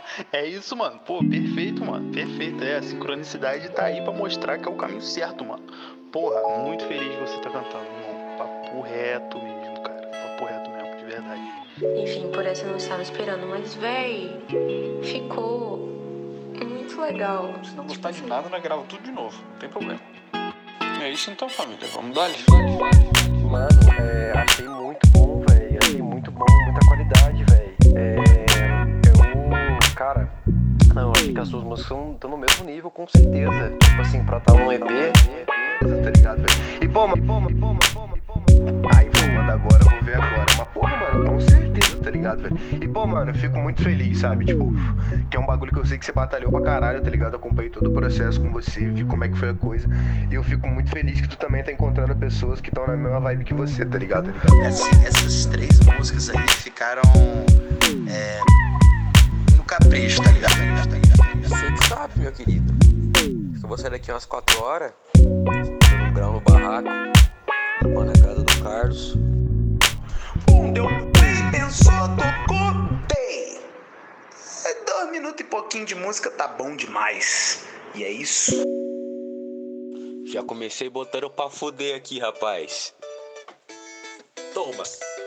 É isso, mano. Pô, perfeito, mano. Perfeito. A sincronicidade tá aí pra mostrar que é o caminho certo, mano. Porra, muito feliz de você tá cantando, irmão. Papo reto mesmo, cara. Papo reto mesmo, de verdade. Enfim, por essa eu não estava esperando, mas, véi, ficou muito legal. Se não gostar de nada, nós grava tudo de novo, não tem problema. É isso então, família. Vamos dar. Mano, achei muito bom, velho. Achei muito bom, muita qualidade, velho. Cara, não, acho que as suas músicas estão no mesmo nível, com certeza. Tipo assim, pra estar num EP, tá ligado, velho? E pô, mano. Aí, vou mandar agora, vou ver agora. Mas, porra, mano, com certeza, tá ligado, velho? E, pô, mano, eu fico muito feliz, sabe? Tipo, que é um bagulho que eu sei que você batalhou pra caralho, tá ligado? Eu acompanhei todo o processo com você, vi como é que foi a coisa. E eu fico muito feliz que tu também tá encontrando pessoas que estão na mesma vibe que você, tá ligado? Essas 3 músicas aí ficaram no capricho, tá ligado? Você que sabe, meu querido. Eu vou sair daqui umas 4 horas, dando um grau no barraco, vou na casa do Carlos. Deu play, pensou, tocou, dei. 2 minutos e pouquinho de música tá bom demais. E é isso. Já comecei botando pra fuder aqui, rapaz. Toma.